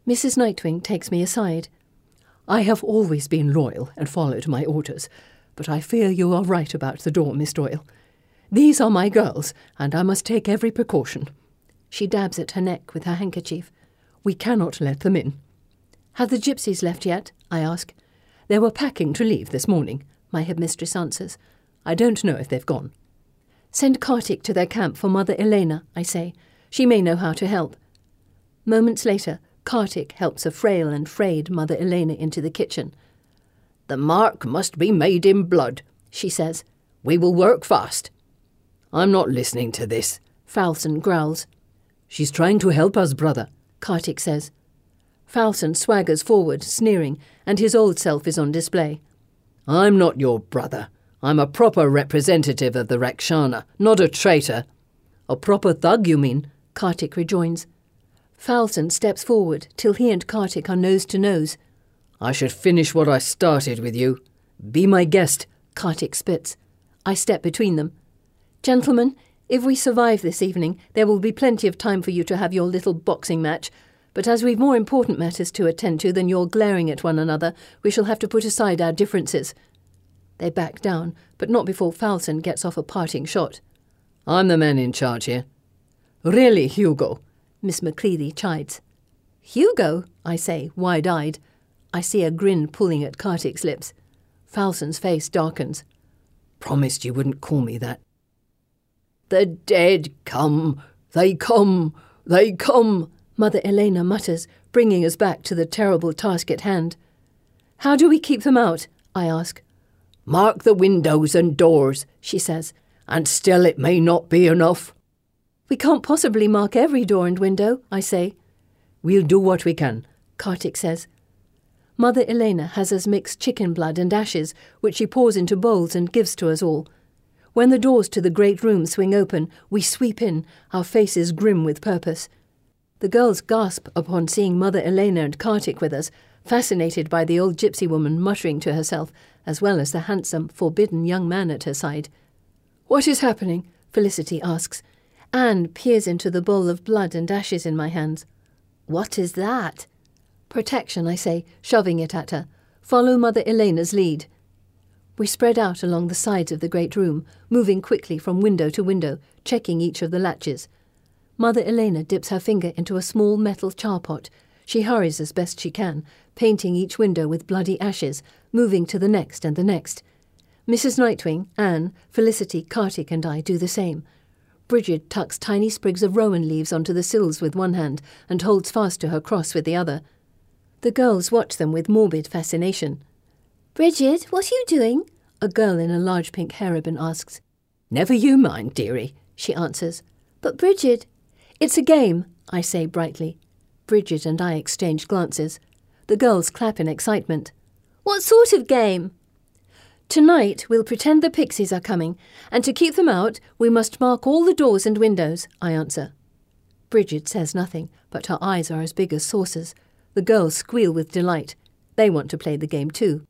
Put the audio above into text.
Mrs. Nightwing takes me aside. I have always been loyal and followed my orders, but I fear you are right about the door, Miss Doyle. These are my girls, and I must take every precaution. She dabs at her neck with her handkerchief. We cannot let them in. Have the gypsies left yet? I ask. They were packing to leave this morning, my headmistress answers. I don't know if they've gone. Send Kartik to their camp for Mother Elena, I say. She may know how to help. Moments later, Kartik helps a frail and frayed Mother Elena into the kitchen. The mark must be made in blood, she says. We will work fast. I'm not listening to this, Falson growls. She's trying to help us, brother, Kartik says. Falson swaggers forward, sneering, and his old self is on display. I'm not your brother. I'm a proper representative of the Rakshana, not a traitor. A proper thug, you mean? Kartik rejoins. Falson steps forward till he and Kartik are nose to nose. I should finish what I started with you. Be my guest, Kartik spits. I step between them. Gentlemen, if we survive this evening, there will be plenty of time for you to have your little boxing match. But as we've more important matters to attend to than your glaring at one another, we shall have to put aside our differences. They back down, but not before Falson gets off a parting shot. I'm the man in charge here. Really, Hugo, Miss Macready chides. Hugo, I say, wide-eyed. I see a grin pulling at Kartik's lips. Falson's face darkens. Promised you wouldn't call me that. The dead come, they come, they come, Mother Elena mutters, bringing us back to the terrible task at hand. How do we keep them out? I ask. Mark the windows and doors, she says, and still it may not be enough. We can't possibly mark every door and window, I say. We'll do what we can, Kartik says. Mother Elena has us mix chicken blood and ashes, which she pours into bowls and gives to us all. When the doors to the great room swing open, we sweep in, our faces grim with purpose. The girls gasp upon seeing Mother Elena and Kartik with us, fascinated by the old gypsy woman muttering to herself, as well as the handsome, forbidden young man at her side. What is happening? Felicity asks. Anne peers into the bowl of blood and ashes in my hands. What is that? Protection, I say, shoving it at her. Follow Mother Elena's lead. We spread out along the sides of the great room, moving quickly from window to window, checking each of the latches. Mother Elena dips her finger into a small metal charpot. She hurries as best she can, painting each window with bloody ashes, moving to the next and the next. Mrs. Nightwing, Anne, Felicity, Kartik and I do the same. Bridget tucks tiny sprigs of rowan leaves onto the sills with one hand and holds fast to her cross with the other. The girls watch them with morbid fascination. Bridget, what are you doing? A girl in a large pink hair ribbon asks. Never you mind, dearie, she answers. But Bridget... It's a game, I say brightly. Bridget and I exchange glances. The girls clap in excitement. What sort of game? Tonight we'll pretend the pixies are coming, and to keep them out we must mark all the doors and windows, I answer. Bridget says nothing, but her eyes are as big as saucers. The girls squeal with delight. They want to play the game too.